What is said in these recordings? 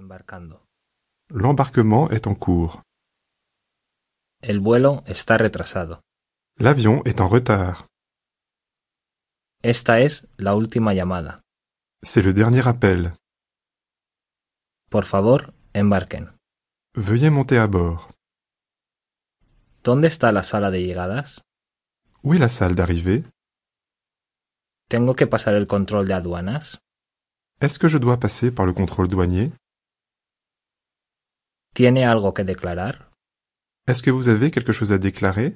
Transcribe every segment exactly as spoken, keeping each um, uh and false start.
embarcando. L'embarquement est en cours. El vuelo está retrasado. L'avion est en retard. Esta es la última llamada. C'est le dernier appel. Por favor, embarquen. Veuillez monter à bord. ¿Dónde está la sala de llegadas? Où est la salle d'arrivée? ¿Tengo que pasar el control de aduanas? Est-ce que je dois passer par le contrôle douanier? ¿Tiene algo que declarar? Est-ce que vous avez quelque chose à déclarer?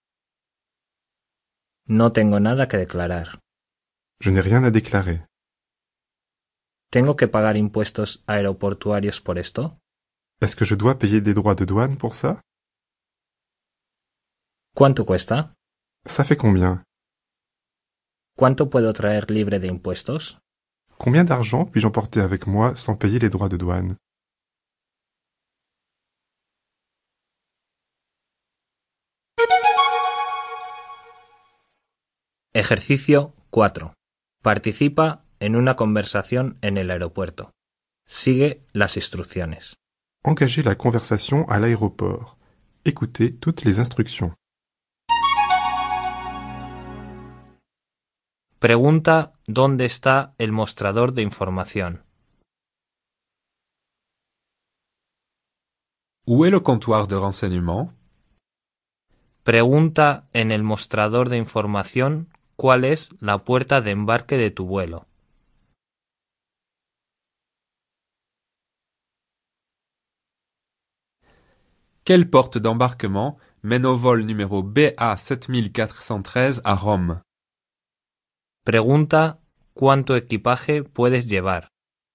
No tengo nada que declarar. Je n'ai rien à déclarer. ¿Tengo que pagar impuestos aeroportuarios por esto? Est-ce que je dois payer des droits de douane pour ça? ¿Cuánto cuesta? Ça fait combien? ¿Cuánto puedo traer libre de impuestos? Combien d'argent puis-je emporter avec moi sans payer les droits de douane? Ejercicio cuatro. Participa en una conversación en el aeropuerto. Sigue las instrucciones. Engagez la conversation à l'aéroport. Écoutez toutes les instructions. Pregunta dónde está el mostrador de información. Où est le comptoir de renseignement? Pregunta en el mostrador de información cuál es la puerta de embarque de tu vuelo. Quelle porte d'embarquement mène au vol numéro B A sept mille quatre cent treize à Rome? Pregunta cuánto equipaje puedes llevar.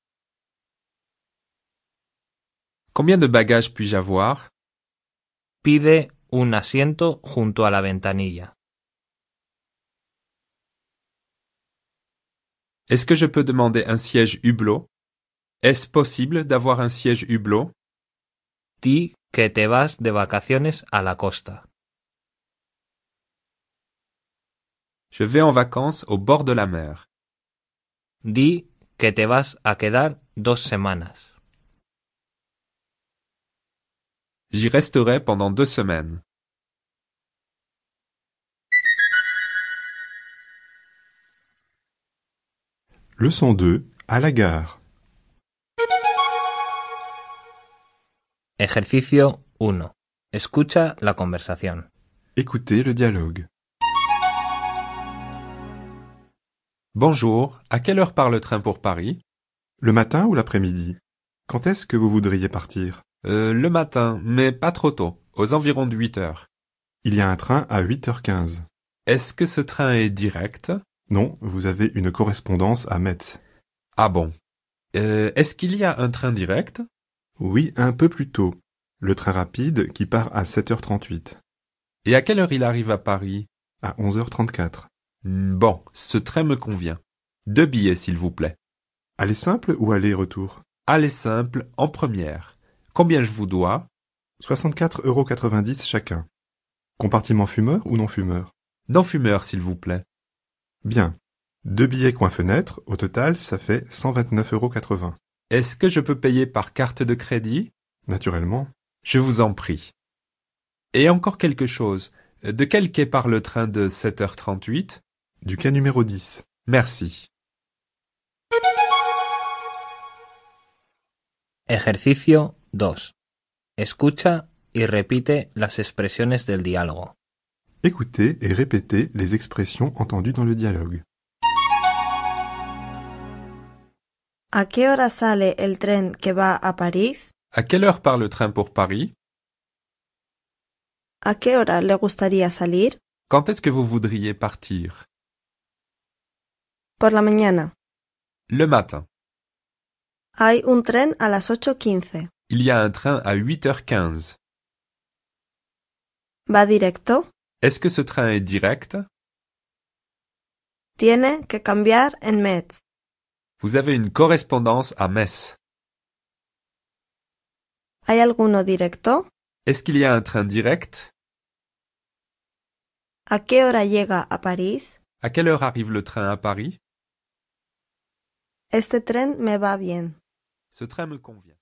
Combien de bagages puis-je avoir? Pide un asiento junto a la ventanilla. Est-ce que je peux demander un siège hublot? Est-ce possible d'avoir un siège hublot? Di que te vas de vacaciones a la costa. Je vais en vacances au bord de la mer. Di que te vas a quedar dos semanas. J'y resterai pendant deux semaines. Leçon deux. À la gare. Ejercicio uno. Escucha la conversación. Écoutez le dialogue. Bonjour, à quelle heure part le train pour Paris? Le matin ou l'après-midi? Quand est-ce que vous voudriez partir? Euh, le matin, mais pas trop tôt, aux environs de huit heures. Il y a un train à huit heures quinze. Est-ce que ce train est direct? Non, vous avez une correspondance à Metz. Ah bon. Euh, est-ce qu'il y a un train direct? Oui, un peu plus tôt. Le train rapide qui part à sept heures trente-huit. Et à quelle heure il arrive à Paris? À onze heures trente-quatre. Hmm, Bon, ce train me convient. Deux billets, s'il vous plaît. Aller simple ou aller-retour? Aller simple, en première. Combien je vous dois? soixante-quatre euros quatre-vingt-dix chacun. Compartiment fumeur ou non-fumeur? Non-fumeur, s'il vous plaît. Bien. Deux billets coin-fenêtre, au total, ça fait cent vingt-neuf euros quatre-vingts. Est-ce que je peux payer par carte de crédit? Naturellement. Je vous en prie. Et encore quelque chose. De quel quai part le train de sept heures trente-huit? Du quai numéro dix. Merci. Ejercicio dos. Escucha y repite las expresiones del diálogo. Écoutez et répétez les expressions entendues dans le dialogue. ¿A qué hora sale el tren que va a París? À quelle heure part le train pour Paris? ¿A qué hora le gustaría salir? Quand est-ce que vous voudriez partir? Por la mañana. Le matin. Hay un tren a las ocho quince. Il y a un train à huit heures quinze. ¿Va directo? Est-ce que ce train est direct? Tiene que cambiar en Metz. Vous avez une correspondance à Metz. ¿Hay alguno directo? Est-ce qu'il y a un train direct? ¿A qué hora llega a París? À quelle heure arrive le train à Paris? Este tren me va bien. Ce train me convient.